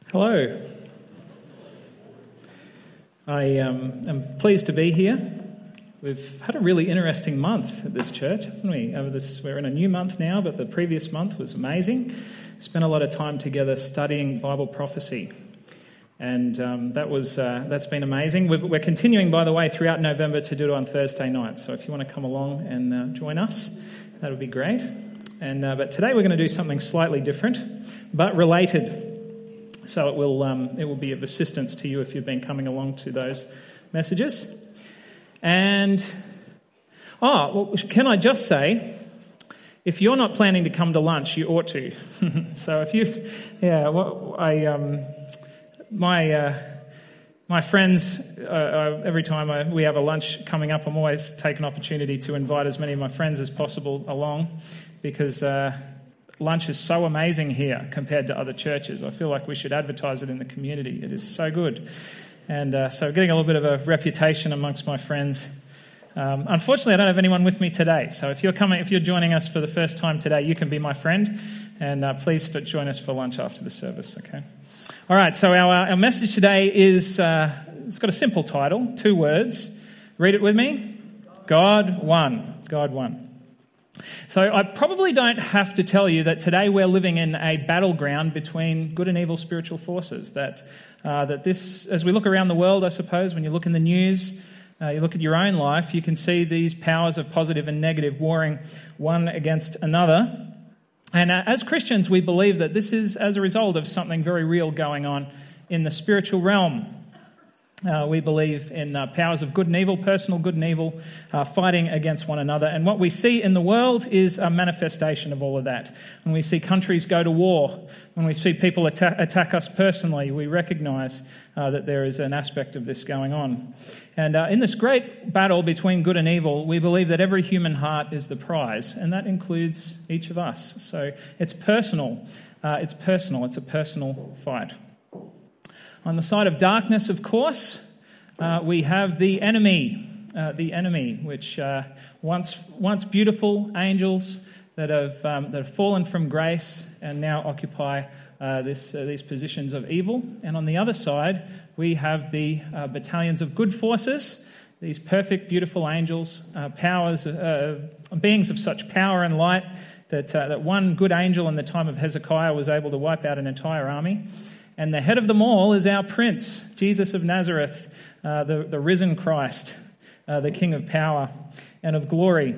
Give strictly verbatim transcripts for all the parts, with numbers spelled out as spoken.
Hello. I um, am pleased to be here. We've had a really interesting month at this church, hasn't we? Over this, we're in a new month now, but the previous month was amazing. Spent a lot of time together studying Bible prophecy, and um, that was uh, that's been amazing. We've, we're continuing, by the way, throughout November to do it on Thursday night. So if you want to come along and uh, join us, that would be great. And uh, but today we're going to do something slightly different, but related. So it will um, it will be of assistance to you if you've been coming along to those messages. And, oh, well, can I just say, if you're not planning to come to lunch, you ought to. So if you, yeah, well, I, um, my, uh, my friends, uh, every time I, we have a lunch coming up, I'm always take an opportunity to invite as many of my friends as possible along, because uh, lunch is so amazing here compared to other churches. I feel like we should advertise it in the community. It is so good. And uh, so getting a little bit of a reputation amongst my friends. Um, unfortunately, I don't have anyone with me today. So if you're coming, if you're joining us for the first time today, you can be my friend. And uh, please join us for lunch after the service, okay? All right, so our, our message today is, uh, it's got a simple title, two words. Read it with me. God won. God won. So I probably don't have to tell you that today we're living in a battleground between good and evil spiritual forces. That uh, that this, as we look around the world, I suppose, when you look in the news, uh, you look at your own life, you can see these powers of positive and negative warring one against another. And uh, as Christians, we believe that this is as a result of something very real going on in the spiritual realm. Uh, we believe in uh, powers of good and evil, personal good and evil, uh, fighting against one another. And what we see in the world is a manifestation of all of that. When we see countries go to war, when we see people attack, attack us personally, we recognize uh, that there is an aspect of this going on. And uh, in this great battle between good and evil, we believe that every human heart is the prize, and that includes each of us. So it's personal. Uh, it's personal. It's a personal fight. On the side of darkness, of course, uh, we have the enemy, uh, the enemy, which uh, once once beautiful angels that have um, that have fallen from grace and now occupy uh, this uh, these positions of evil. And on the other side, we have the uh, battalions of good forces, these perfect, beautiful angels, uh, powers, uh, beings of such power and light that uh, that one good angel in the time of Hezekiah was able to wipe out an entire army. And the head of them all is our Prince, Jesus of Nazareth, uh, the, the risen Christ, uh, the King of power and of glory.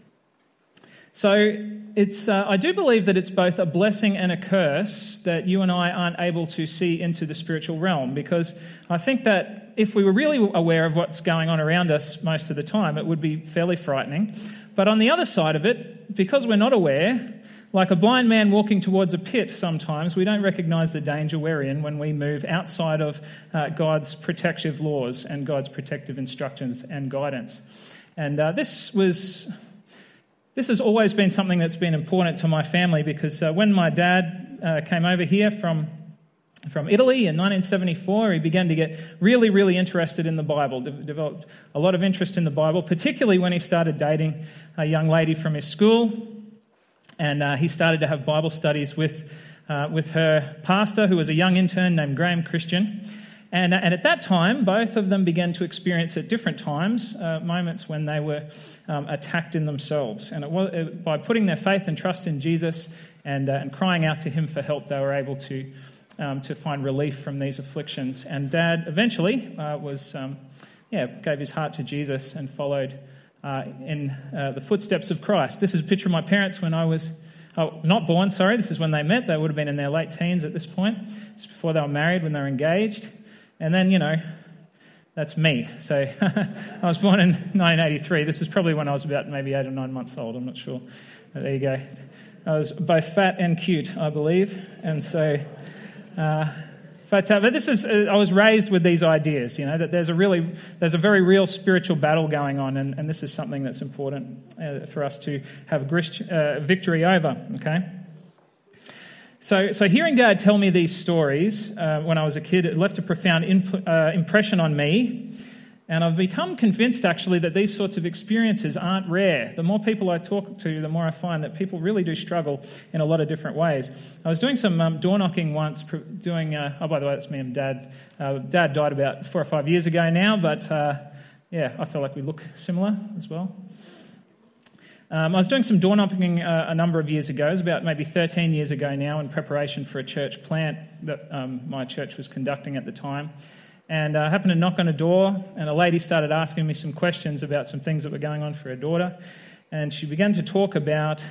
So it's uh, I do believe that it's both a blessing and a curse that you and I aren't able to see into the spiritual realm, because I think that if we were really aware of what's going on around us most of the time, it would be fairly frightening. But on the other side of it, because we're not aware, like a blind man walking towards a pit sometimes, we don't recognise the danger we're in when we move outside of uh, God's protective laws and God's protective instructions and guidance. And uh, this was, this has always been something that's been important to my family, because uh, when my dad uh, came over here from from Italy in nineteen seventy-four, he began to get really, really interested in the Bible, de- developed a lot of interest in the Bible, particularly when he started dating a young lady from his school. And uh, he started to have Bible studies with uh, with her pastor, who was a young intern named Graham Christian. And, uh, and at that time, both of them began to experience at different times uh, moments when they were um, attacked in themselves. And it was, it, by putting their faith and trust in Jesus and, uh, and crying out to him for help, they were able to um, to find relief from these afflictions. And Dad eventually uh, was um, yeah gave his heart to Jesus and followed Uh, in uh, the footsteps of Christ. This is a picture of my parents when I was oh, not born, sorry. This is when they met. They would have been in their late teens at this point, just before they were married, when they were engaged. And then, you know, that's me. So I was born in nineteen eighty-three. This is probably when I was about maybe eight or nine months old. I'm not sure. But there you go. I was both fat and cute, I believe. And so... Uh, But, uh, but this is, uh, I was raised with these ideas, you know, that there's a really, there's a very real spiritual battle going on, and, and this is something that's important uh, for us to have grist, uh, victory over, okay? So, so hearing Dad tell me these stories uh, when I was a kid, it left a profound imp- uh, impression on me, And I've become convinced, actually, that these sorts of experiences aren't rare. The more people I talk to, the more I find that people really do struggle in a lot of different ways. I was doing some um, door knocking once, doing, uh, oh, by the way, that's me and Dad. Uh, Dad died about four or five years ago now, but uh, yeah, I feel like we look similar as well. Um, I was doing some door knocking uh, a number of years ago. It was about maybe thirteen years ago now, in preparation for a church plant that um, my church was conducting at the time. And I uh, happened to knock on a door, and a lady started asking me some questions about some things that were going on for her daughter. And she began to talk about,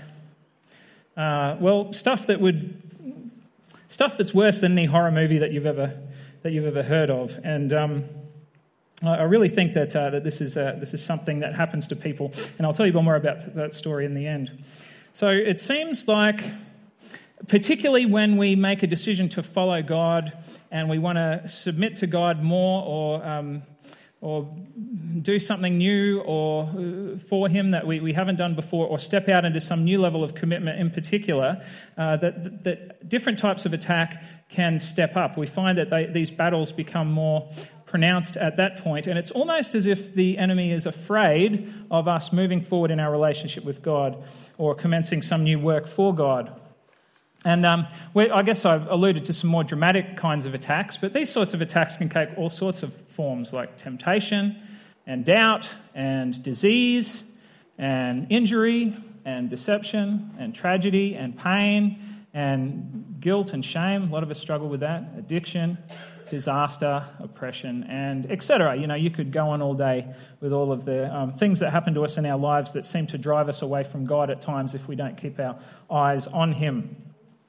uh, well, stuff that would, stuff that's worse than any horror movie that you've ever that you've ever heard of. And um, I really think that uh, that this is uh, this is something that happens to people, and I'll tell you more about that story in the end. So it seems like, particularly when we make a decision to follow God and we want to submit to God more, or um, or do something new or for Him that we, we haven't done before, or step out into some new level of commitment in particular, uh, that, that different types of attack can step up. We find that they, these battles become more pronounced at that point, and it's almost as if the enemy is afraid of us moving forward in our relationship with God or commencing some new work for God. And um, I guess I've alluded to some more dramatic kinds of attacks, but these sorts of attacks can take all sorts of forms, like temptation and doubt and disease and injury and deception and tragedy and pain and guilt and shame. A lot of us struggle with that. Addiction, disaster, oppression, and et cetera. You know, you could go on all day with all of the um, things that happen to us in our lives that seem to drive us away from God at times if we don't keep our eyes on Him.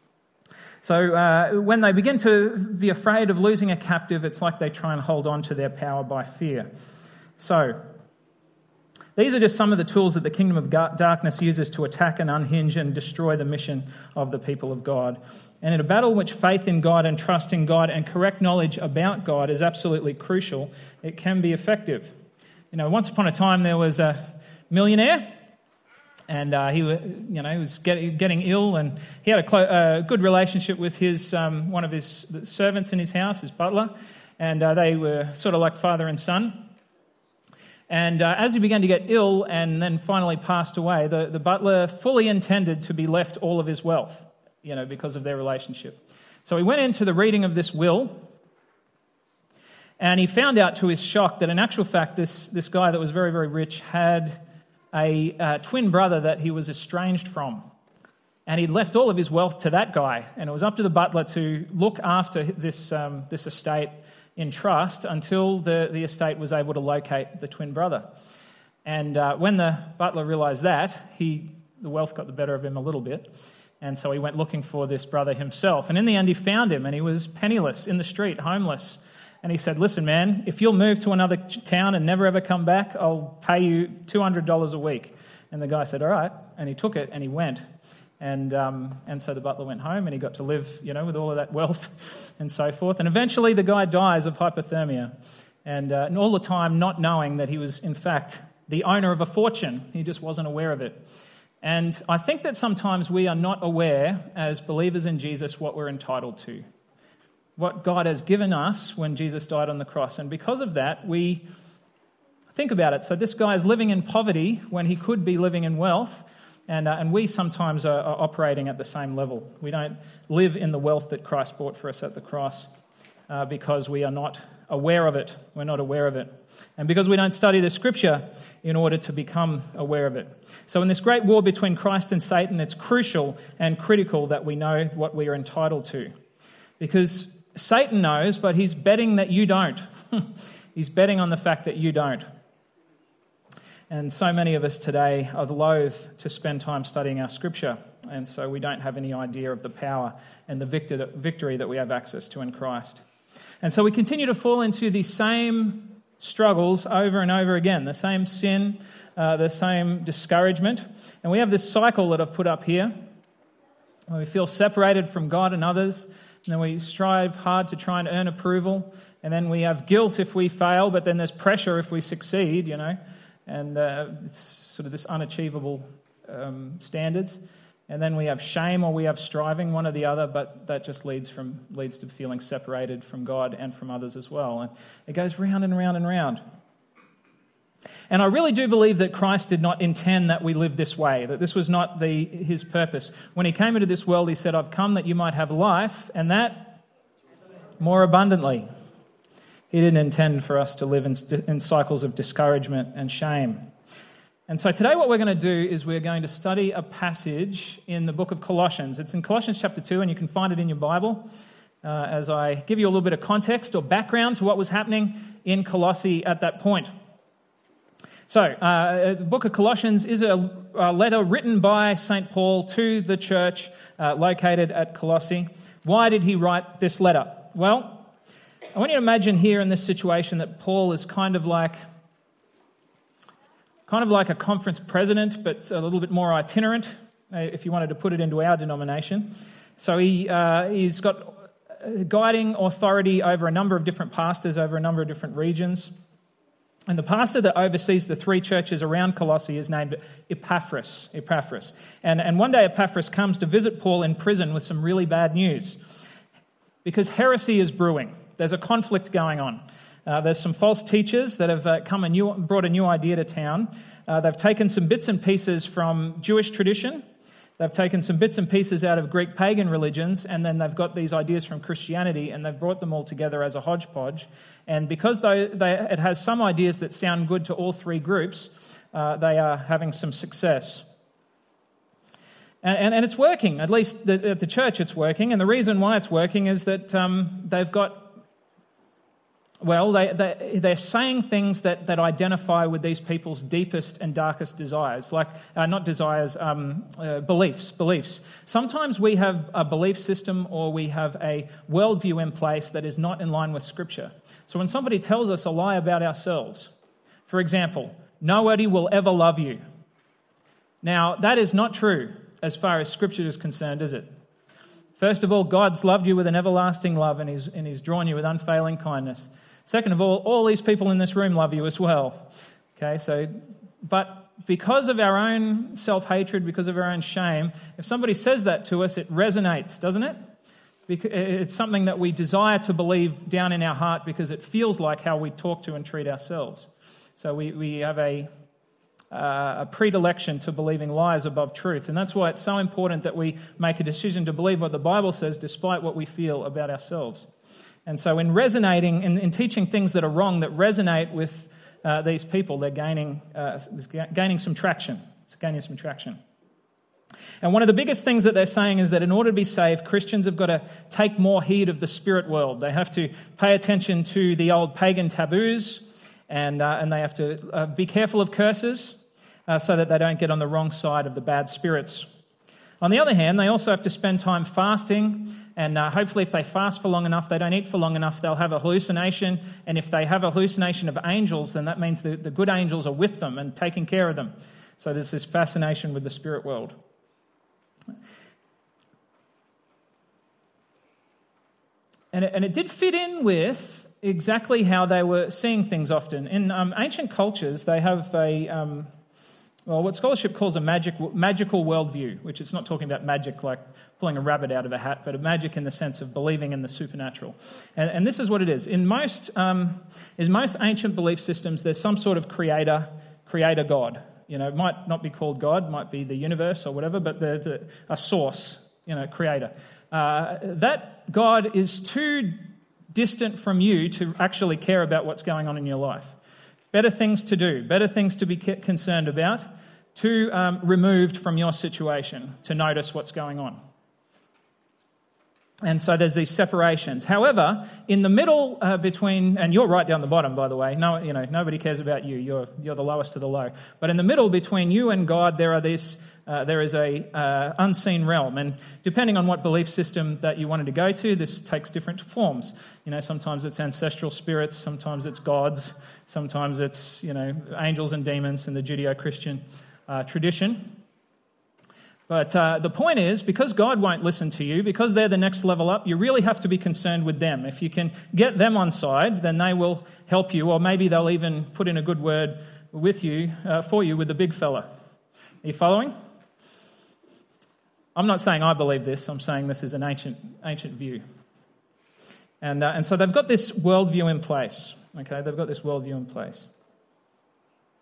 So uh, when they begin to be afraid of losing a captive, it's like they try and hold on to their power by fear. So these are just some of the tools that the kingdom of darkness uses to attack and unhinge and destroy the mission of the people of God. And in a battle in which faith in God and trust in God and correct knowledge about God is absolutely crucial, it can be effective. You know, once upon a time there was a millionaire, and uh, he, you know, he was get, getting ill, and he had a clo- uh, good relationship with his um, one of his servants in his house, his butler, and uh, they were sort of like father and son. And uh, as he began to get ill and then finally passed away, the, the butler fully intended to be left all of his wealth, you know, because of their relationship. So he went into the reading of this will, and he found out to his shock that in actual fact this, this guy that was very, very rich had a uh, twin brother that he was estranged from. And he'd left all of his wealth to that guy, and it was up to the butler to look after this um, this estate in trust until the, the estate was able to locate the twin brother. And uh, when the butler realised that, he the wealth got the better of him a little bit, and so he went looking for this brother himself. And in the end, he found him, and he was penniless in the street, homeless. And he said, "Listen, man, if you'll move to another town and never ever come back, I'll pay you two hundred dollars a week." And the guy said, "All right." And he took it and he went. And um, and so the butler went home, and he got to live, you know, with all of that wealth and so forth. And eventually the guy dies of hypothermia. And, uh, and all the time not knowing that he was, in fact, the owner of a fortune. He just wasn't aware of it. And I think that sometimes we are not aware, as believers in Jesus, what we're entitled to, what God has given us when Jesus died on the cross. And because of that, we think about it. So this guy is living in poverty when he could be living in wealth, and uh, and we sometimes are, are operating at the same level. We don't live in the wealth that Christ bought for us at the cross uh, because we are not aware of it. We're not aware of it. And because we don't study the Scripture in order to become aware of it. So in this great war between Christ and Satan, it's crucial and critical that we know what we are entitled to. Because Satan knows, but he's betting that you don't. He's betting on the fact that you don't. And so many of us today are loath to spend time studying our Scripture, and so we don't have any idea of the power and the victory that we have access to in Christ. And so we continue to fall into the same struggles over and over again, the same sin, uh, the same discouragement. And we have this cycle that I've put up here, where we feel separated from God and others, and then we strive hard to try and earn approval, and then we have guilt if we fail, but then there's pressure if we succeed, you know, and uh, it's sort of this unachievable um, standards. And then we have shame or we have striving, one or the other, but that just leads from leads to feeling separated from God and from others as well. And it goes round and round and round. And I really do believe that Christ did not intend that we live this way, that this was not the, his purpose. When he came into this world, he said, I've come that you might have life, and that more abundantly. He didn't intend for us to live in, in cycles of discouragement and shame. And so today what we're going to do is we're going to study a passage in the book of Colossians. It's in Colossians chapter two, and you can find it in your Bible uh, as I give you a little bit of context or background to what was happening in Colossae at that point. So, uh, the book of Colossians is a, a letter written by Saint Paul to the church uh, located at Colossae. Why did he write this letter? Well, I want you to imagine here in this situation that Paul is kind of like kind of like a conference president, but a little bit more itinerant, if you wanted to put it into our denomination. So he uh, he's got guiding authority over a number of different pastors over a number of different regions. And the pastor that oversees the three churches around Colossae is named Epaphras. Epaphras. And, and one day Epaphras comes to visit Paul in prison with some really bad news. Because heresy is brewing. There's a conflict going on. Uh, there's some false teachers that have uh, come and new, brought a new idea to town. Uh, they've taken some bits and pieces from Jewish tradition. They've taken some bits and pieces out of Greek pagan religions, and then they've got these ideas from Christianity, and they've brought them all together as a hodgepodge. And because they, they, it has some ideas that sound good to all three groups, uh, they are having some success. And, and, and it's working. At least the, at the church it's working. And the reason why it's working is that um, they've got Well, they, they, they're saying things that, that identify with these people's deepest and darkest desires, like, uh, not desires, um, uh, beliefs, beliefs. Sometimes we have a belief system or we have a worldview in place that is not in line with Scripture. So when somebody tells us a lie about ourselves, for example, nobody will ever love you. Now, that is not true as far as Scripture is concerned, is it? First of all, God's loved you with an everlasting love, and He's, and he's drawn you with unfailing kindness. Second of all, all these people in this room love you as well. Okay, so, but because of our own self-hatred, because of our own shame, if somebody says that to us, it resonates, doesn't it? It's something that we desire to believe down in our heart because it feels like how we talk to and treat ourselves. So we, we have a, uh, a predilection to believing lies above truth. And that's why it's so important that we make a decision to believe what the Bible says despite what we feel about ourselves. And so in resonating, in, in teaching things that are wrong that resonate with uh, these people, they're gaining, uh, gaining some traction. It's gaining some traction. And one of the biggest things that they're saying is that in order to be saved, Christians have got to take more heed of the spirit world. They have to pay attention to the old pagan taboos, and, uh, and they have to uh, be careful of curses uh, so that they don't get on the wrong side of the bad spirits. On the other hand, they also have to spend time fasting, and uh, hopefully if they fast for long enough, they don't eat for long enough, they'll have a hallucination, and if they have a hallucination of angels, then that means the, the good angels are with them and taking care of them. So there's this fascination with the spirit world. And it, and it did fit in with exactly how they were seeing things often. In um, ancient cultures, they have a... Um, Well, what scholarship calls a magic, magical worldview, which is not talking about magic like pulling a rabbit out of a hat, but a magic in the sense of believing in the supernatural. And, and this is what it is. In most, um, in most ancient belief systems, there's some sort of creator, creator God. You know, it might not be called God, might be the universe or whatever, but the, the, a source, you know, creator. Uh, that God is too distant from you to actually care about what's going on in your life. Better things to do, better things to be concerned about, too um, removed from your situation to notice what's going on. And so there's these separations. However, in the middle uh, between, and you're right down the bottom, by the way. No, you know, nobody cares about you. You're you're the lowest of the low. But in the middle between you and God, there are these. Uh, there is a uh, unseen realm, and depending on what belief system that you wanted to go to, this takes different forms. You know, sometimes it's ancestral spirits, sometimes it's gods, sometimes it's, you know, angels and demons in the Judeo-Christian uh, tradition. But uh, the point is, because God won't listen to you, because they're the next level up, you really have to be concerned with them. If you can get them on side, then they will help you, or maybe they'll even put in a good word with you, uh, for you with the big fella. Are you following? I'm not saying I believe this. I'm saying this is an ancient ancient view. And uh, and so they've got this worldview in place. Okay, they've got this worldview in place.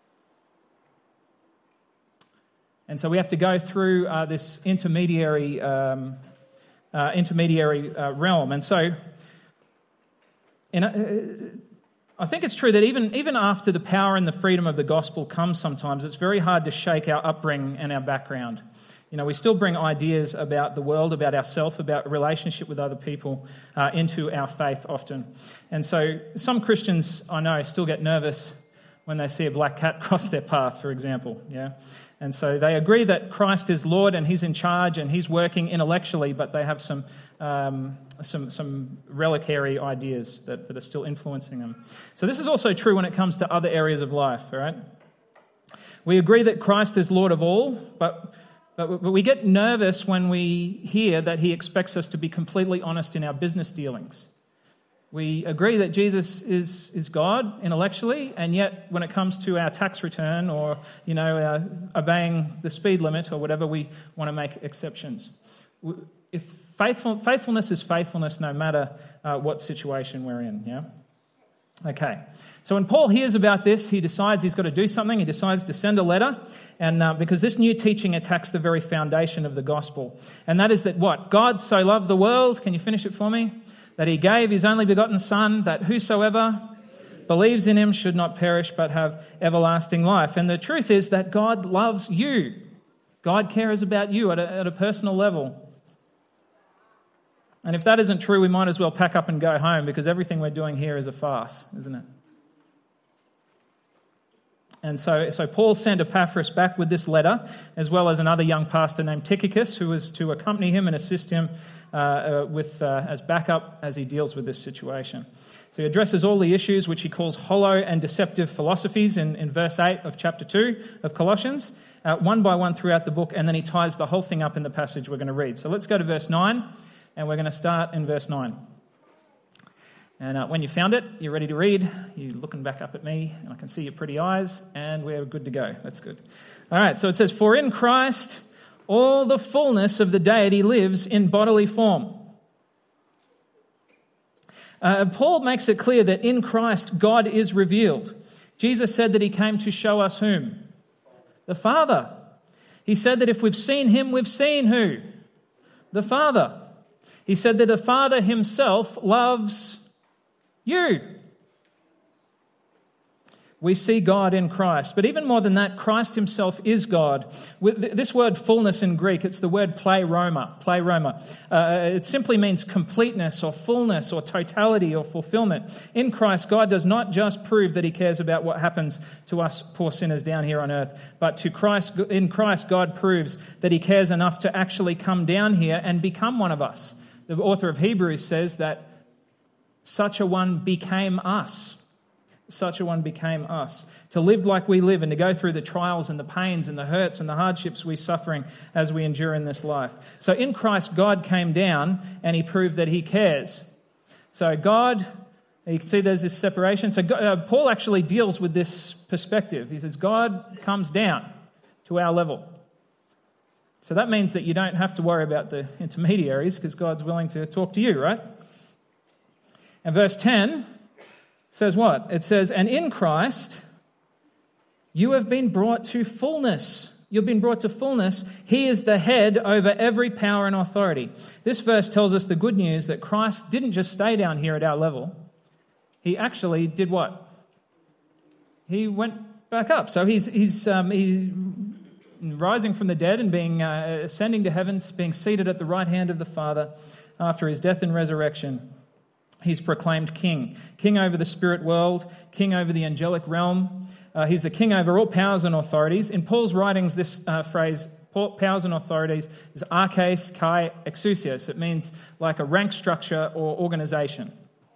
And so we have to go through uh, this intermediary um, uh, intermediary uh, realm. And so in a, I think it's true that even, even after the power and the freedom of the gospel comes sometimes, it's very hard to shake our upbringing and our background. You know, we still bring ideas about the world, about ourselves, about relationship with other people uh, into our faith often. And so some Christians, I know, still get nervous when they see a black cat cross their path, for example. Yeah, and so they agree that Christ is Lord and He's in charge and He's working intellectually, but they have some um, some some reliquary ideas that, that are still influencing them. So this is also true when it comes to other areas of life. All right, we agree that Christ is Lord of all, but But we get nervous when we hear that He expects us to be completely honest in our business dealings. We agree that Jesus is, is God intellectually, and yet when it comes to our tax return or, you know, our obeying the speed limit or whatever, we want to make exceptions. If faithful, faithfulness is faithfulness no matter uh, what situation we're in, yeah? Okay, so when Paul hears about this, he decides he's got to do something. He decides to send a letter, and uh, because this new teaching attacks the very foundation of the gospel. And that is that what? God so loved the world, can you finish it for me? That He gave His only begotten Son, that whosoever believes in Him should not perish but have everlasting life. And the truth is that God loves you. God cares about you at a, at a personal level. And if that isn't true, we might as well pack up and go home, because everything we're doing here is a farce, isn't it? And so, so Paul sent Epaphras back with this letter, as well as another young pastor named Tychicus, who was to accompany him and assist him uh, uh, with uh, as backup as he deals with this situation. So he addresses all the issues which he calls hollow and deceptive philosophies in, in verse eight of chapter two of Colossians, uh, one by one throughout the book, and then he ties the whole thing up in the passage we're going to read. So let's go to verse nine. And we're going to start in verse nine. And uh, when you found it, you're ready to read. You're looking back up at me, and I can see your pretty eyes, and we're good to go. That's good. All right, so it says, "For in Christ all the fullness of the deity lives in bodily form." Uh, Paul makes it clear that in Christ God is revealed. Jesus said that He came to show us whom? The Father. He said that if we've seen Him, we've seen who? The Father. He said that the Father Himself loves you. We see God in Christ. But even more than that, Christ Himself is God. With this word fullness in Greek, it's the word pleroma. Pleroma. Uh, it simply means completeness or fullness or totality or fulfillment. In Christ, God does not just prove that He cares about what happens to us poor sinners down here on earth, but to Christ, in Christ, God proves that He cares enough to actually come down here and become one of us. The author of Hebrews says that such a one became us. Such a one became us. To live like we live and to go through the trials and the pains and the hurts and the hardships we're suffering as we endure in this life. So in Christ, God came down and He proved that He cares. So God, you can see there's this separation. So God, uh, Paul actually deals with this perspective. He says God comes down to our level. So that means that you don't have to worry about the intermediaries, because God's willing to talk to you, right? And verse ten says what? It says, "And in Christ you have been brought to fullness." You've been brought to fullness. He is the head over every power and authority. This verse tells us the good news that Christ didn't just stay down here at our level. He actually did what? He went back up. So he's he's um, he. rising from the dead and being uh, ascending to heaven, being seated at the right hand of the Father after His death and resurrection. He's proclaimed king, king over the spirit world, king over the angelic realm. Uh, he's the king over all powers and authorities. In Paul's writings, this uh, phrase, powers and authorities, is arches kai exousios. It means like a rank structure or organization.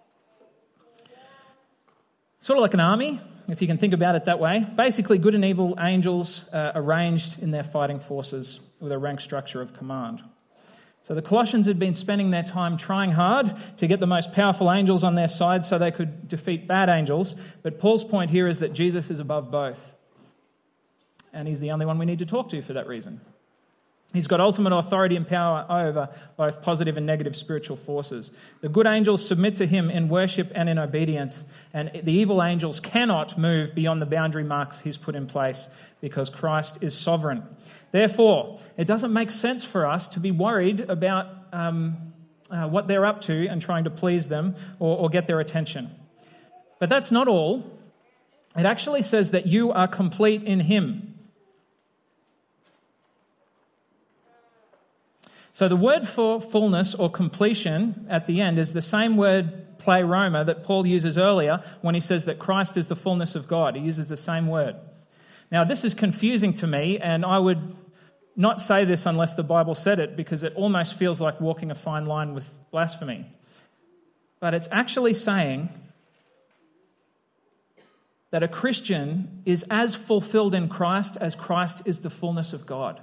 Sort of like an army, if you can think about it that way. Basically, good and evil angels uh, arranged in their fighting forces with a rank structure of command. So the Colossians had been spending their time trying hard to get the most powerful angels on their side so they could defeat bad angels. But Paul's point here is that Jesus is above both. And He's the only one we need to talk to for that reason. He's got ultimate authority and power over both positive and negative spiritual forces. The good angels submit to him in worship and in obedience, and the evil angels cannot move beyond the boundary marks he's put in place because Christ is sovereign. Therefore, it doesn't make sense for us to be worried about um, uh, what they're up to and trying to please them or, or get their attention. But that's not all. It actually says that you are complete in him. So the word for fullness or completion at the end is the same word pleroma that Paul uses earlier when he says that Christ is the fullness of God. He uses the same word. Now this is confusing to me, and I would not say this unless the Bible said it, because it almost feels like walking a fine line with blasphemy. But it's actually saying that a Christian is as fulfilled in Christ as Christ is the fullness of God.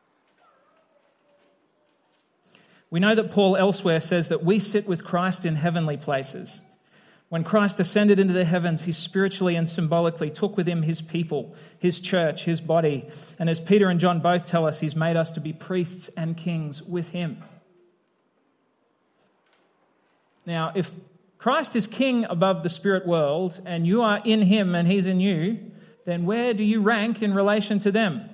We know that Paul elsewhere says that we sit with Christ in heavenly places. When Christ ascended into the heavens, he spiritually and symbolically took with him his people, his church, his body. And as Peter and John both tell us, he's made us to be priests and kings with him. Now, if Christ is king above the spirit world and you are in him and he's in you, then where do you rank in relation to them?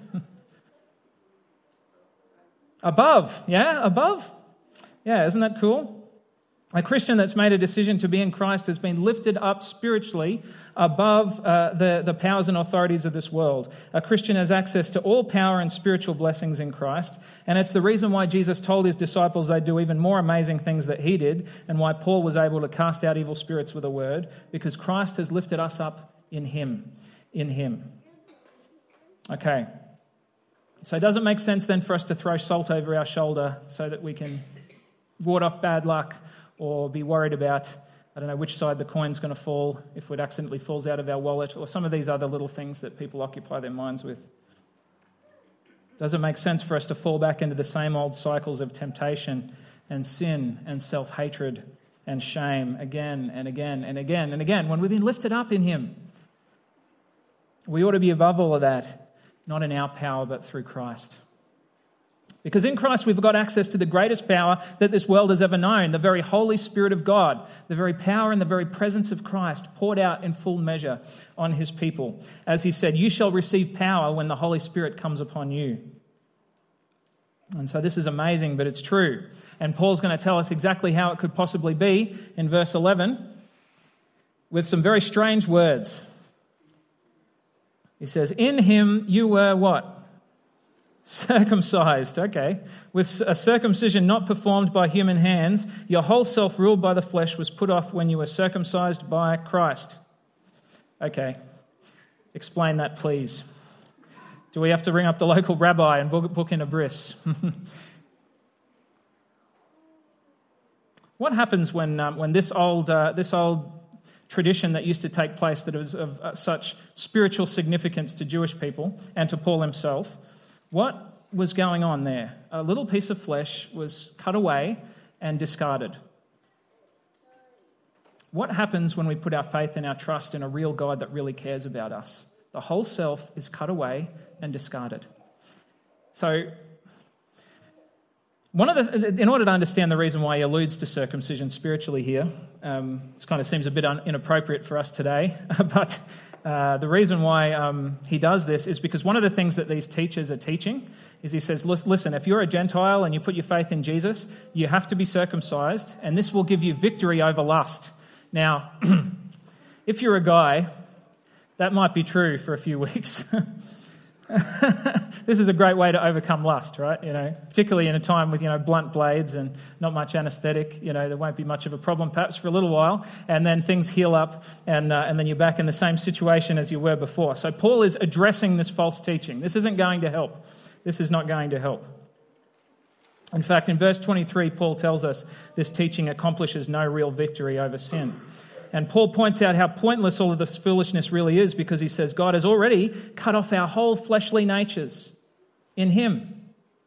Above, yeah, above. Yeah, isn't that cool? A Christian that's made a decision to be in Christ has been lifted up spiritually above uh, the, the powers and authorities of this world. A Christian has access to all power and spiritual blessings in Christ, and it's the reason why Jesus told his disciples they'd do even more amazing things that he did, and why Paul was able to cast out evil spirits with a word, because Christ has lifted us up in him, in him. Okay. So it doesn't make sense then for us to throw salt over our shoulder so that we can ward off bad luck or be worried about, I don't know, which side the coin's going to fall if it accidentally falls out of our wallet, or some of these other little things that people occupy their minds with. Does it make sense for us to fall back into the same old cycles of temptation and sin and self-hatred and shame again and again and again and again when we've been lifted up in him? We ought to be above all of that, not in our power but through Christ. Because in Christ we've got access to the greatest power that this world has ever known, the very Holy Spirit of God, the very power and the very presence of Christ poured out in full measure on his people. As he said, you shall receive power when the Holy Spirit comes upon you. And so this is amazing, but it's true. And Paul's going to tell us exactly how it could possibly be in verse eleven with some very strange words. He says, in him you were what? Circumcised, okay. With a circumcision not performed by human hands, your whole self ruled by the flesh was put off when you were circumcised by Christ. Okay, explain that please. Do we have to ring up the local rabbi and book, book in a bris? What happens when um, when this old uh, this old tradition that used to take place that was of uh, such spiritual significance to Jewish people and to Paul himself? What was going on there? A little piece of flesh was cut away and discarded. What happens when we put our faith and our trust in a real God that really cares about us? The whole self is cut away and discarded. So, one of the, in order to understand the reason why he alludes to circumcision spiritually here, um, this kind of seems a bit un, inappropriate for us today, but Uh, the reason why um, he does this is because one of the things that these teachers are teaching is he says, listen, if you're a Gentile and you put your faith in Jesus, you have to be circumcised, and this will give you victory over lust. Now, if you're a guy, that might be true for a few weeks. This is a great way to overcome lust, right? You know, particularly in a time with, you know, blunt blades and not much anesthetic. You know, there won't be much of a problem perhaps for a little while, and then things heal up, and uh, and then you're back in the same situation as you were before. So Paul is addressing this false teaching. This isn't going to help. This is not going to help. In fact, in verse twenty-three, Paul tells us this teaching accomplishes no real victory over sin. And Paul points out how pointless all of this foolishness really is, because he says God has already cut off our whole fleshly natures in him.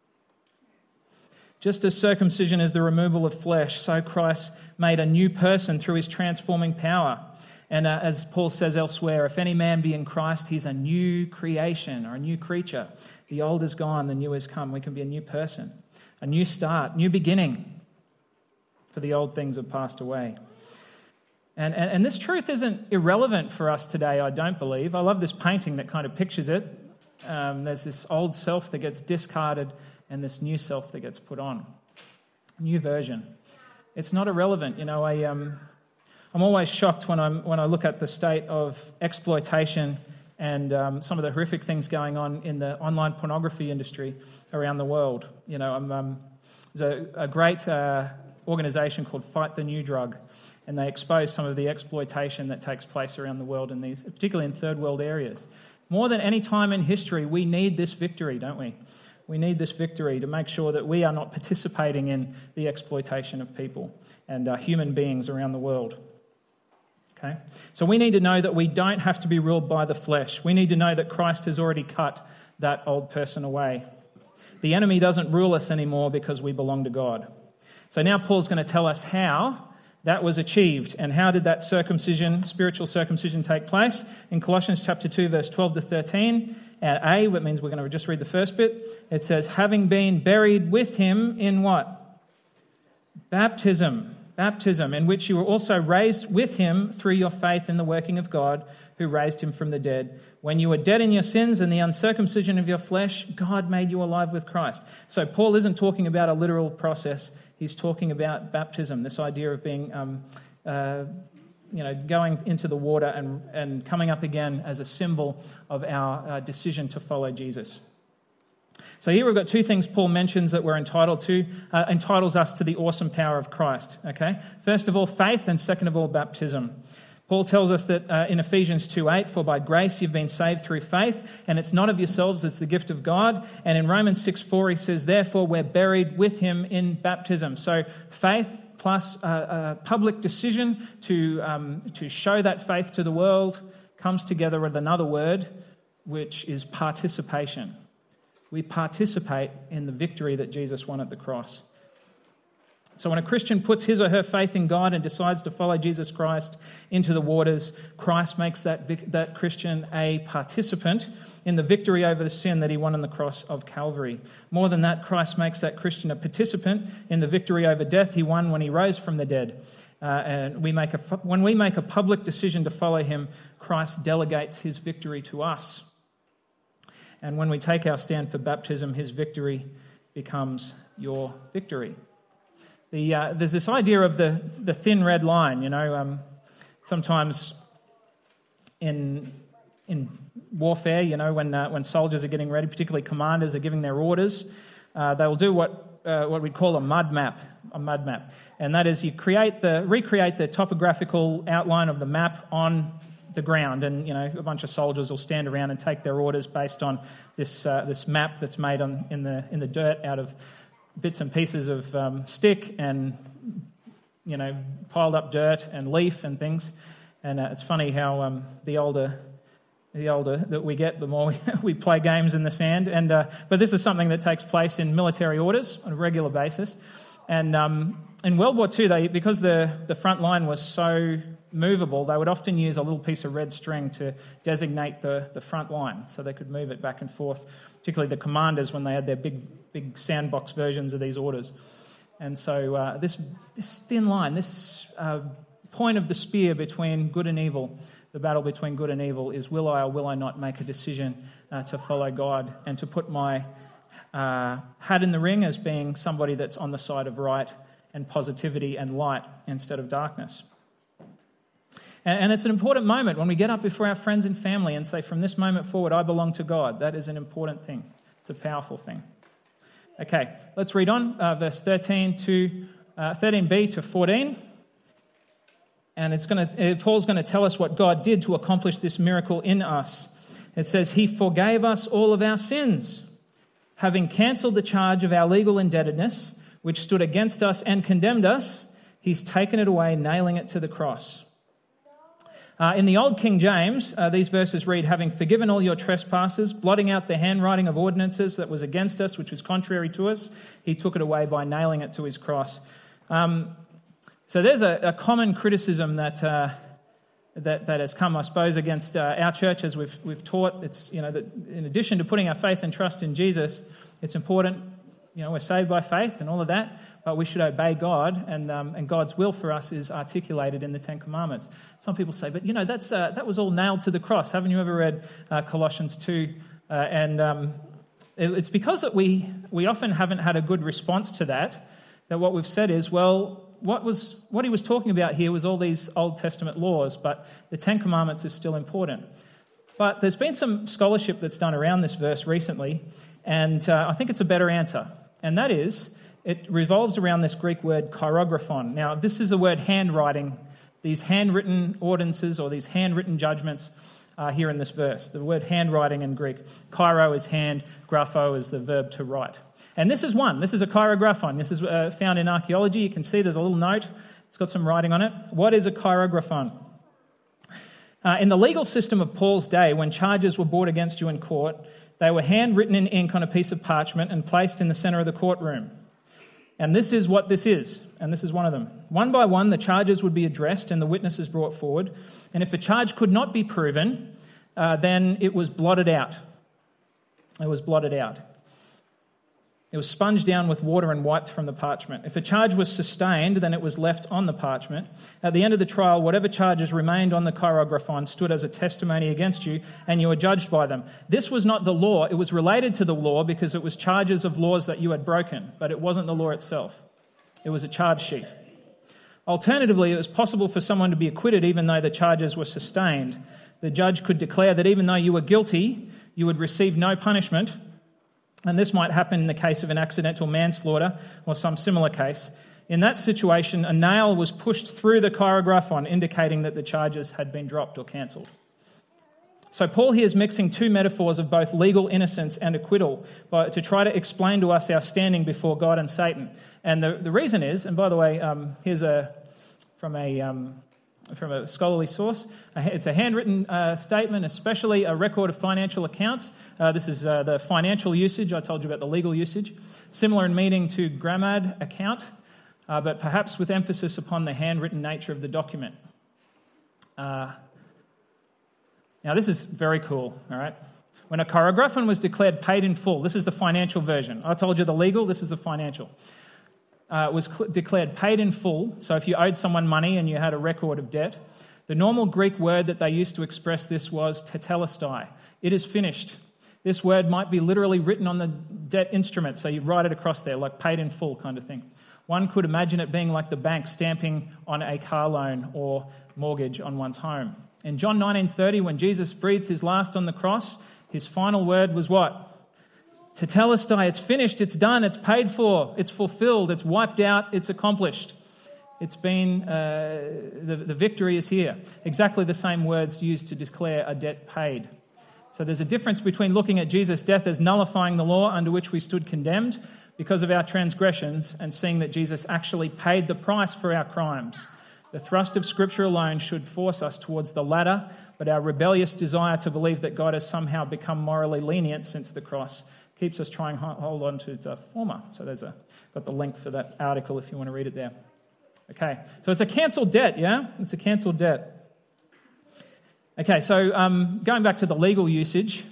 Just as circumcision is the removal of flesh, so Christ made a new person through his transforming power. And uh, as Paul says elsewhere, if any man be in Christ, he's a new creation or a new creature. The old is gone, the new has come. We can be a new person, a new start, new beginning, for the old things have passed away. And, and, and this truth isn't irrelevant for us today, I don't believe. I love this painting that kind of pictures it. Um, there's this old self that gets discarded and this new self that gets put on. New version. It's not irrelevant. You know, I, um, I'm always shocked when, I'm, when I look at the state of exploitation and um, some of the horrific things going on in the online pornography industry around the world. You know, I'm, um, there's a, a great uh, organisation called Fight the New Drug, and they expose some of the exploitation that takes place around the world, in these, particularly in third world areas. More than any time in history, we need this victory, don't we? We need this victory to make sure that we are not participating in the exploitation of people and uh, human beings around the world. Okay? So we need to know that we don't have to be ruled by the flesh. We need to know that Christ has already cut that old person away. The enemy doesn't rule us anymore because we belong to God. So now Paul's going to tell us how that was achieved. And how did that circumcision, spiritual circumcision, take place? In Colossians chapter two, verse twelve to thirteen, at A, which means we're going to just read the first bit, it says, having been buried with him in what? Baptism. Baptism, in which you were also raised with him through your faith in the working of God, who raised him from the dead. When you were dead in your sins and the uncircumcision of your flesh, God made you alive with Christ. So Paul isn't talking about a literal process. He's talking about baptism, this idea of being, um, uh, you know, going into the water and, and coming up again as a symbol of our uh, decision to follow Jesus. So here we've got two things Paul mentions that we're entitled to, uh, entitles us to the awesome power of Christ, okay? First of all, faith, and second of all, baptism. Paul tells us that uh, in Ephesians two eight, for by grace you've been saved through faith, and it's not of yourselves, it's the gift of God. And in Romans six four, he says, therefore we're buried with him in baptism. So faith plus a, a public decision to, um, to show that faith to the world comes together with another word, which is participation. We participate in the victory that Jesus won at the cross. So when a Christian puts his or her faith in God and decides to follow Jesus Christ into the waters, Christ makes that, that Christian a participant in the victory over the sin that he won on the cross of Calvary. More than that, Christ makes that Christian a participant in the victory over death he won when he rose from the dead. Uh, and we make a, when we make a public decision to follow him, Christ delegates his victory to us. And when we take our stand for baptism, his victory becomes your victory. The, uh, there's this idea of the, the thin red line, you know. Um, sometimes in in warfare, you know, when uh, when soldiers are getting ready, particularly commanders are giving their orders, uh, they will do what uh, what we'd call a mud map, a mud map, and that is you create the recreate the topographical outline of the map on the ground, and you know a bunch of soldiers will stand around and take their orders based on this uh, this map that's made on in the in the dirt out of bits and pieces of um, stick and, you know, piled up dirt and leaf and things. And uh, it's funny how um, the older the older that we get, the more we, we play games in the sand. And uh, but this is something that takes place in military orders on a regular basis. And um, in World War Two, they because the, the front line was so movable, they would often use a little piece of red string to designate the, the front line so they could move it back and forth, particularly the commanders when they had their big big sandbox versions of these orders. And so uh, this this thin line, this uh, point of the spear between good and evil, the battle between good and evil, is will I or will I not make a decision uh, to follow God and to put my uh, hat in the ring as being somebody that's on the side of right and positivity and light instead of darkness. And, and it's an important moment when we get up before our friends and family and say, from this moment forward, I belong to God. That is an important thing. It's a powerful thing. Okay, let's read on, uh, verse thirteen to uh, thirteen b to fourteen, and it's going to Paul's going to tell us what God did to accomplish this miracle in us. It says, "He forgave us all of our sins, having cancelled the charge of our legal indebtedness, which stood against us and condemned us. He's taken it away, nailing it to the cross." Uh, in the Old King James, uh, these verses read, "Having forgiven all your trespasses, blotting out the handwriting of ordinances that was against us, which was contrary to us, he took it away by nailing it to his cross." Um, so there's a, a common criticism that uh, that, that has come, I suppose, against uh, our church as we've we've taught. It's, you know, that in addition to putting our faith and trust in Jesus, it's important, you know, we're saved by faith and all of that, but we should obey God, and um, and God's will for us is articulated in the Ten Commandments. Some people say, but, you know, that's uh, that was all nailed to the cross. Haven't you ever read uh, Colossians two? Uh, and um, it, it's because that we we often haven't had a good response to that, that what we've said is, well, What was what he was talking about here was all these Old Testament laws, but the Ten Commandments is still important. But there's been some scholarship that's done around this verse recently, and uh, I think it's a better answer. And that is, it revolves around this Greek word cheirographon. Now, this is the word handwriting, these handwritten ordinances or these handwritten judgments uh, here in this verse. The word handwriting in Greek. Chairo is hand, grapho is the verb to write. And this is one. This is a cheirographon. This is uh, found in archaeology. You can see there's a little note. It's got some writing on it. What is a cheirographon? Uh, in the legal system of Paul's day, when charges were brought against you in court, they were handwritten in ink on a piece of parchment and placed in the center of the courtroom. And this is what this is, and this is one of them. One by one, the charges would be addressed and the witnesses brought forward. And if a charge could not be proven, uh, then it was blotted out. It was blotted out. It was sponged down with water and wiped from the parchment. If a charge was sustained, then it was left on the parchment. At the end of the trial, whatever charges remained on the cheirographon stood as a testimony against you, and you were judged by them. This was not the law. It was related to the law because it was charges of laws that you had broken, but it wasn't the law itself. It was a charge sheet. Alternatively, it was possible for someone to be acquitted even though the charges were sustained. The judge could declare that even though you were guilty, you would receive no punishment. And this might happen in the case of an accidental manslaughter or some similar case. In that situation, a nail was pushed through the cheirographon, indicating that the charges had been dropped or cancelled. So Paul here is mixing two metaphors of both legal innocence and acquittal by, to try to explain to us our standing before God and Satan. And the, the reason is, and by the way, um, here's a from a... Um, from a scholarly source. It's a handwritten uh, statement, especially a record of financial accounts. Uh, this is uh, the financial usage. I told you about the legal usage. Similar in meaning to grammad account, uh, but perhaps with emphasis upon the handwritten nature of the document. Uh, now, this is very cool, all right? When a cheirographon was declared paid in full, this is the financial version. I told you the legal, this is the financial. Uh, was cl- declared paid in full. So if you owed someone money and you had a record of debt, the normal Greek word that they used to express this was tetelestai. It is finished. This word might be literally written on the debt instrument, so you write it across there, like paid in full kind of thing. One could imagine it being like the bank stamping on a car loan or mortgage on one's home. In John nineteen thirty, when Jesus breathed his last on the cross, his final word was what? Tetelestai, it's finished, it's done, it's paid for, it's fulfilled, it's wiped out, it's accomplished. It's been, uh, the, the victory is here. Exactly the same words used to declare a debt paid. So there's a difference between looking at Jesus' death as nullifying the law under which we stood condemned because of our transgressions and seeing that Jesus actually paid the price for our crimes. The thrust of Scripture alone should force us towards the latter, but our rebellious desire to believe that God has somehow become morally lenient since the cross keeps us trying to hold on to the former. So there's a got the link for that article if you want to read it there. Okay, so it's a cancelled debt, yeah? It's a cancelled debt. Okay, so um, going back to the legal usage,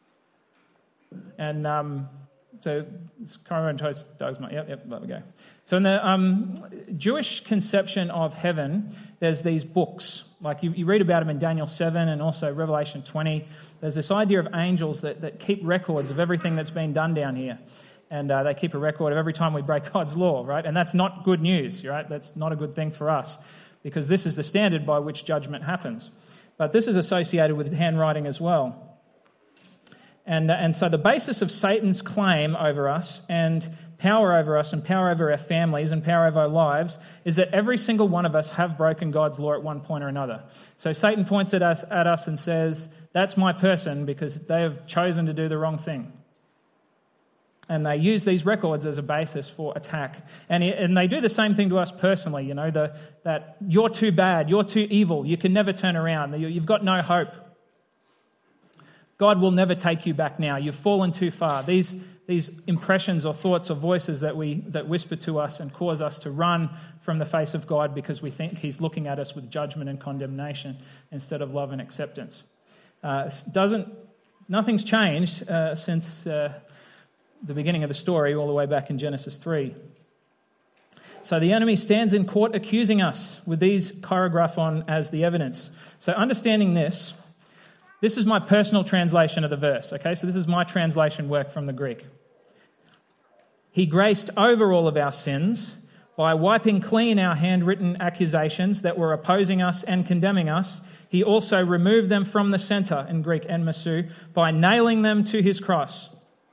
and um, so it's cheirographon, yep, yep, there we go. So in the um, Jewish conception of heaven, there's these books. Like you, you read about them in Daniel seven and also Revelation twenty. There's this idea of angels that, that keep records of everything that's been done down here. And uh, they keep a record of every time we break God's law, right? And that's not good news, right? That's not a good thing for us because this is the standard by which judgment happens. But this is associated with handwriting as well. And, uh, and so the basis of Satan's claim over us and power over us and power over our families and power over our lives is that every single one of us have broken God's law at one point or another. So Satan points at us, at us and says, that's my person because they have chosen to do the wrong thing. And they use these records as a basis for attack. And, and they do the same thing to us personally, you know, the, that you're too bad, you're too evil, you can never turn around, you've got no hope. God will never take you back now. You've fallen too far. These these impressions or thoughts or voices that we that whisper to us and cause us to run from the face of God because we think he's looking at us with judgment and condemnation instead of love and acceptance. Uh, doesn't nothing's changed uh, since uh, the beginning of the story, all the way back in Genesis three. So the enemy stands in court accusing us with these choreographon as the evidence. So understanding this, this is my personal translation of the verse, okay? So this is my translation work from the Greek. He graced over all of our sins by wiping clean our handwritten accusations that were opposing us and condemning us. He also removed them from the center, in Greek, enmasu, by nailing them to his cross.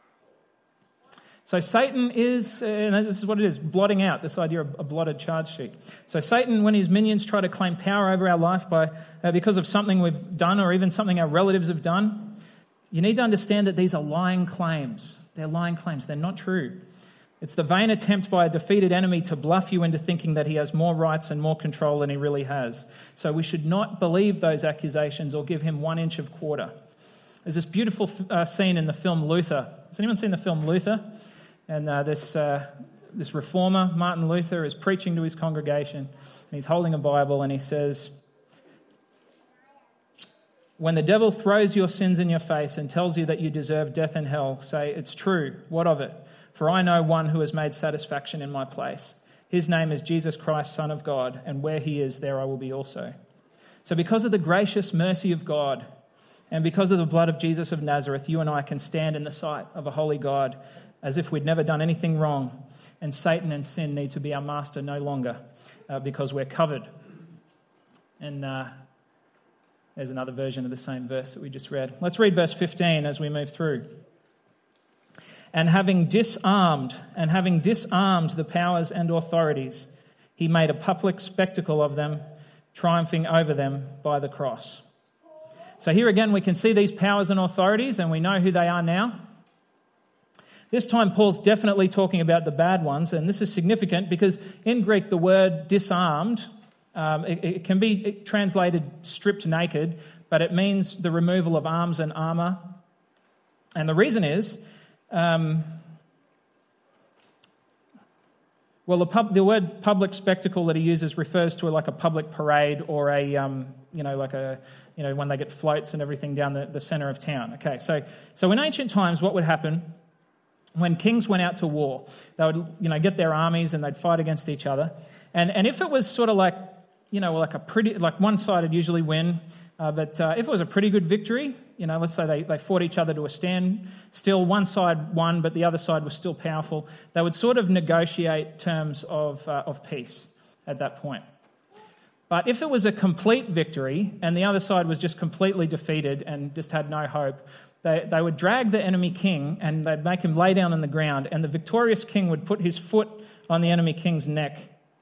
So Satan is, and this is what it is, blotting out, this idea of a blotted charge sheet. So Satan, when his minions try to claim power over our life by uh, because of something we've done or even something our relatives have done, you need to understand that these are lying claims. They're lying claims. They're not true. It's the vain attempt by a defeated enemy to bluff you into thinking that he has more rights and more control than he really has. So we should not believe those accusations or give him one inch of quarter. There's this beautiful uh, scene in the film Luther. Has anyone seen the film Luther? And uh, this uh, this reformer, Martin Luther, is preaching to his congregation, and he's holding a Bible, and he says, "When the devil throws your sins in your face and tells you that you deserve death and hell, say, 'It's true. What of it? For I know one who has made satisfaction in my place. His name is Jesus Christ, Son of God, and where he is, there I will be also.'" So because of the gracious mercy of God, and because of the blood of Jesus of Nazareth, you and I can stand in the sight of a holy God as if we'd never done anything wrong, and Satan and sin need to be our master no longer uh, because we're covered. And uh, there's another version of the same verse that we just read. Let's read verse fifteen as we move through. "And having disarmed, and having disarmed the powers and authorities, he made a public spectacle of them, triumphing over them by the cross." So here again we can see these powers and authorities, and we know who they are now. This time Paul's definitely talking about the bad ones, and this is significant because in Greek the word disarmed, um, it, it can be translated stripped naked, but it means the removal of arms and armour. And the reason is, um, well, the, pub, the word public spectacle that he uses refers to like a public parade or a, um, you know, like a, you know, when they get floats and everything down the, the centre of town. Okay, so so in ancient times what would happen when kings went out to war? They would, you know, get their armies and they'd fight against each other. And and if it was sort of like, you know, like a pretty, like one side would usually win, uh, but uh, if it was a pretty good victory, you know, let's say they, they fought each other to a stand, still one side won, but the other side was still powerful, they would sort of negotiate terms of uh, of peace at that point. But if it was a complete victory and the other side was just completely defeated and just had no hope, They, they would drag the enemy king and they'd make him lay down on the ground, and the victorious king would put his foot on the enemy king's neck.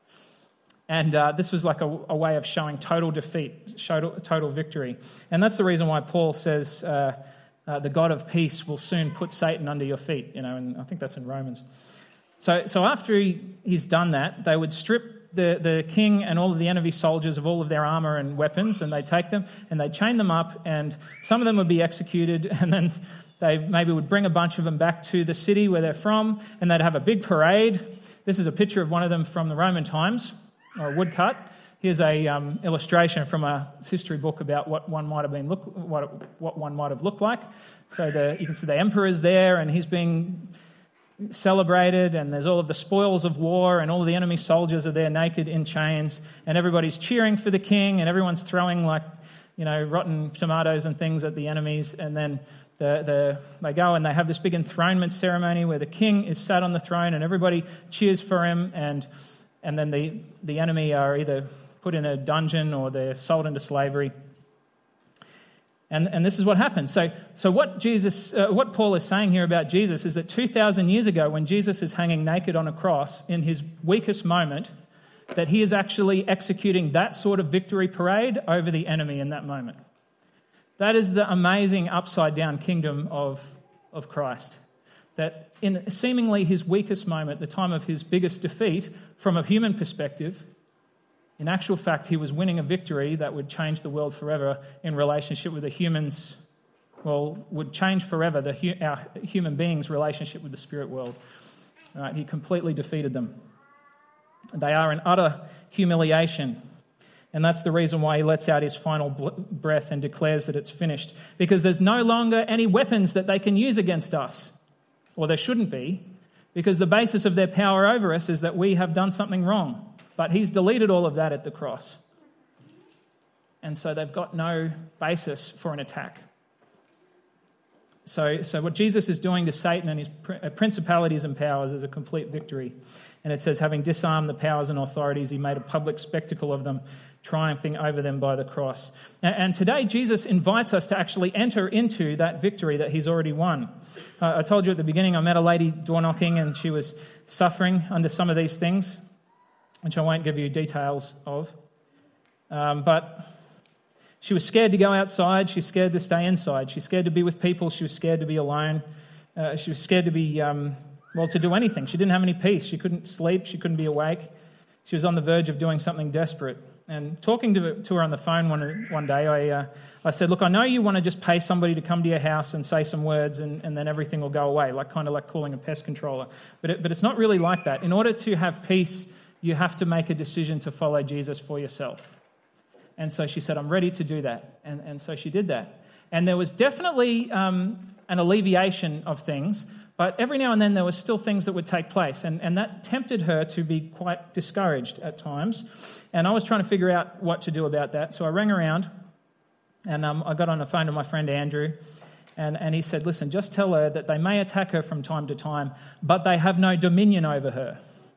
And uh, this was like a, a way of showing total defeat, total, total victory. And that's the reason why Paul says uh, uh, the God of peace will soon put Satan under your feet, you know, and I think that's in Romans. So, so after he, he's done that, they would strip The, the king and all of the enemy soldiers of all of their armour and weapons, and they'd take them and they'd chain them up, and some of them would be executed, and then they maybe would bring a bunch of them back to the city where they're from, and they'd have a big parade. This is a picture of one of them from the Roman times, or a woodcut. Here's a um, illustration from a history book about what one might have been look what what one might have looked like. So the, you can see the emperor's there, and he's being celebrated, and there's all of the spoils of war, and all of the enemy soldiers are there naked in chains, and everybody's cheering for the king, and everyone's throwing like, you know, rotten tomatoes and things at the enemies, and then the, the they go and they have this big enthronement ceremony where the king is sat on the throne and everybody cheers for him, and and then the, the enemy are either put in a dungeon or they're sold into slavery. And, and this is what happens. So, so what Jesus, uh, what Paul is saying here about Jesus is that two thousand years ago, when Jesus is hanging naked on a cross in his weakest moment, that he is actually executing that sort of victory parade over the enemy in that moment. That is the amazing upside-down kingdom of, of Christ. That in seemingly his weakest moment, the time of his biggest defeat, from a human perspective, in actual fact, he was winning a victory that would change the world forever in relationship with the humans well, would change forever the hu- our human beings' relationship with the spirit world. Right? He completely defeated them. They are in utter humiliation. And that's the reason why he lets out his final breath and declares that it's finished. Because there's no longer any weapons that they can use against us. Or there shouldn't be. Because the basis of their power over us is that we have done something wrong. But he's deleted all of that at the cross. And so they've got no basis for an attack. So, so what Jesus is doing to Satan and his principalities and powers is a complete victory. And it says, having disarmed the powers and authorities, he made a public spectacle of them, triumphing over them by the cross. And today, Jesus invites us to actually enter into that victory that he's already won. Uh, I told you at the beginning, I met a lady door knocking, and she was suffering under some of these things, which I won't give you details of. Um, but she was scared to go outside. She's scared to stay inside. She's scared to be with people. She was scared to be alone. Uh, she was scared to be... Um, Well, to do anything. She didn't have any peace. She couldn't sleep. She couldn't be awake. She was on the verge of doing something desperate. And talking to, to her on the phone one one day, I uh, I said, look, I know you want to just pay somebody to come to your house and say some words and, and then everything will go away, like kind of like calling a pest controller. But it, but it's not really like that. In order to have peace, you have to make a decision to follow Jesus for yourself. And so she said, I'm ready to do that. And, and so she did that. And there was definitely um, an alleviation of things. But every now and then there were still things that would take place, and, and that tempted her to be quite discouraged at times. And I was trying to figure out what to do about that. So I rang around, and um, I got on the phone to my friend Andrew, and, and he said, listen, just tell her that they may attack her from time to time, but they have no dominion over her.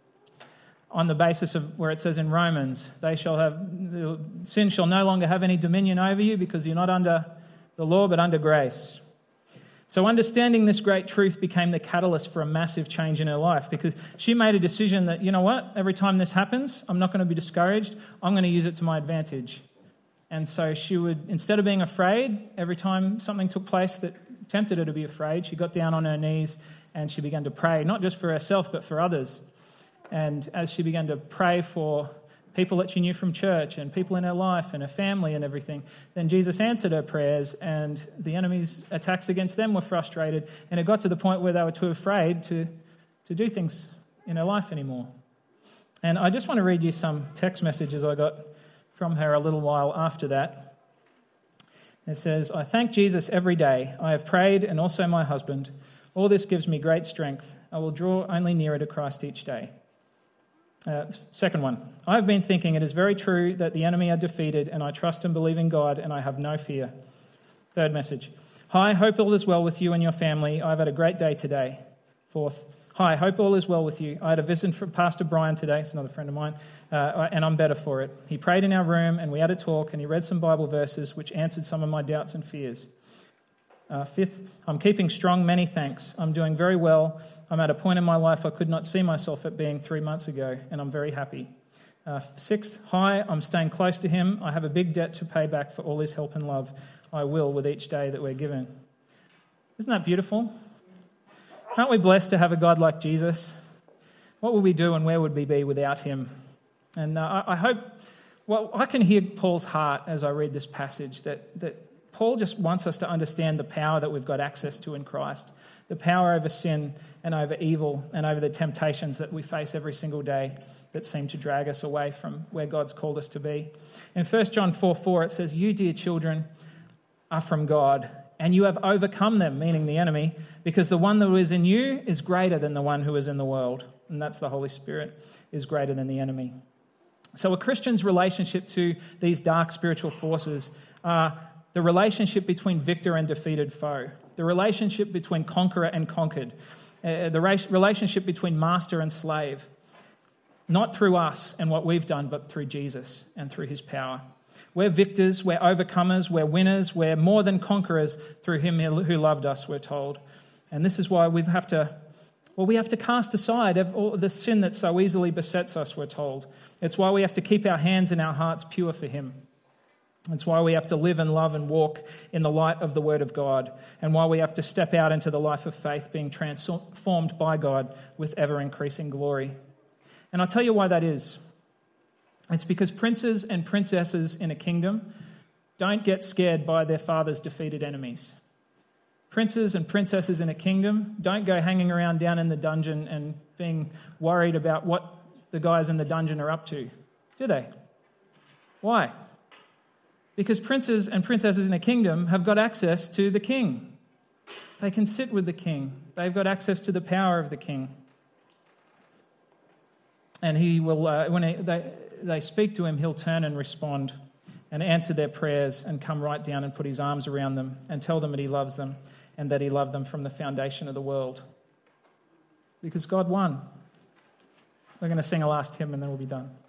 On the basis of where it says in Romans, they shall have sin shall no longer have any dominion over you because you're not under the law but under grace. So understanding this great truth became the catalyst for a massive change in her life, because she made a decision that, you know what, every time this happens, I'm not going to be discouraged. I'm going to use it to my advantage. And so she would, instead of being afraid, every time something took place that tempted her to be afraid, she got down on her knees and she began to pray, not just for herself, but for others. And as she began to pray for people that she knew from church and people in her life and her family and everything, then Jesus answered her prayers, and the enemy's attacks against them were frustrated, and it got to the point where they were too afraid to, to do things in her life anymore. And I just want to read you some text messages I got from her a little while after that. It says, I thank Jesus every day. I have prayed, and also my husband. All this gives me great strength. I will draw only nearer to Christ each day. Uh, second one, I have been thinking it is very true that the enemy are defeated, and I trust and believe in God, and I have no fear. Third message, hi, hope all is well with you and your family. I've had a great day today. Fourth, hi, hope all is well with you. I had a visit from Pastor Brian today, it's another friend of mine, uh, and I'm better for it. He prayed in our room, and we had a talk, and he read some Bible verses which answered some of my doubts and fears. Uh, fifth, I'm keeping strong, many thanks. I'm doing very well. I'm at a point in my life I could not see myself at being three months ago, and I'm very happy. Uh, sixth, hi, I'm staying close to him. I have a big debt to pay back for all his help and love. I will with each day that we're given. Isn't that beautiful? Aren't we blessed to have a God like Jesus? What would we do and where would we be without him? And uh, I, I hope, well, I can hear Paul's heart as I read this passage, that that Paul just wants us to understand the power that we've got access to in Christ, the power over sin and over evil and over the temptations that we face every single day that seem to drag us away from where God's called us to be. In First John four four, it says, you, dear children, are from God, and you have overcome them, meaning the enemy, because the one that is in you is greater than the one who is in the world, and that's the Holy Spirit, is greater than the enemy. So a Christian's relationship to these dark spiritual forces are the relationship between victor and defeated foe, the relationship between conqueror and conquered, uh, the ra- relationship between master and slave, not through us and what we've done, but through Jesus and through his power. We're victors, we're overcomers, we're winners, we're more than conquerors through him who loved us, we're told. And this is why we have to, well, we have to cast aside all the sin that so easily besets us, we're told. It's why we have to keep our hands and our hearts pure for him. It's why we have to live and love and walk in the light of the Word of God, and why we have to step out into the life of faith, being transformed by God with ever-increasing glory. And I'll tell you why that is. It's because princes and princesses in a kingdom don't get scared by their father's defeated enemies. Princes and princesses in a kingdom don't go hanging around down in the dungeon and being worried about what the guys in the dungeon are up to, do they? Why? Because princes and princesses in a kingdom have got access to the king. They can sit with the king. They've got access to the power of the king. And he will, uh, when he, they, they speak to him, he'll turn and respond and answer their prayers and come right down and put his arms around them and tell them that he loves them and that he loved them from the foundation of the world. Because God won. We're going to sing a last hymn and then we'll be done.